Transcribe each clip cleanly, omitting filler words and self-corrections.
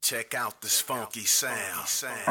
Check out this funky sound.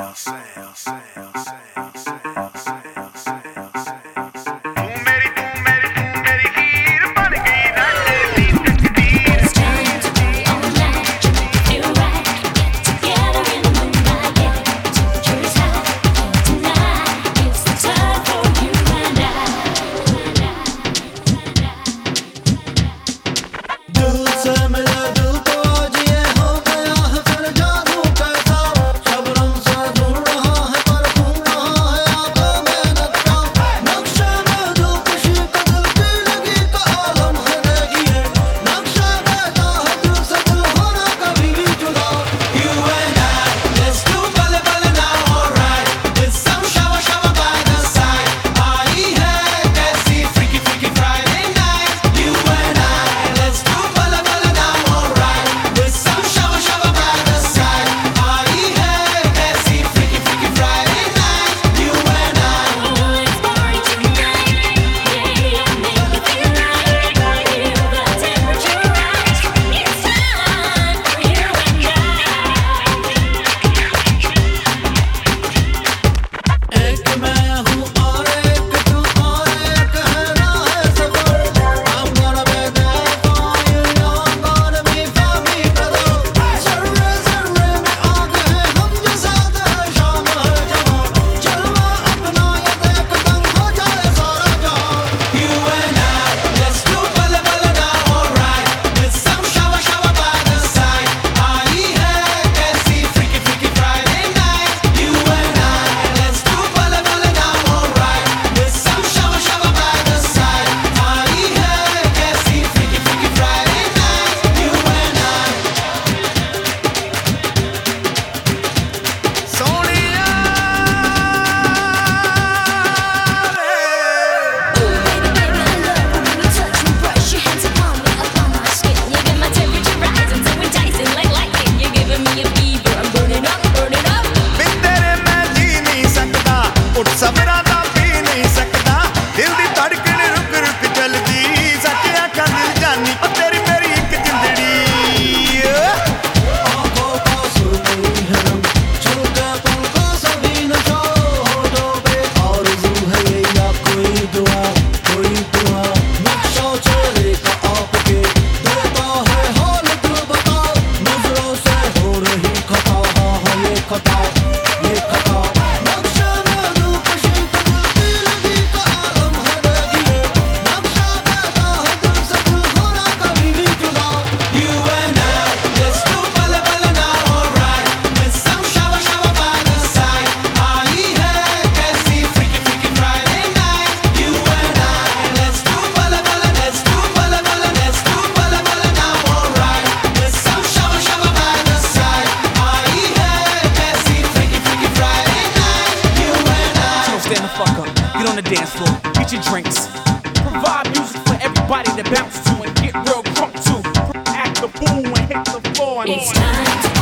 Stand the fuck up, get on the dance floor, get your drinks. Provide music for everybody to bounce to and get real crunk to. Act the fool and hit the floor. It's time to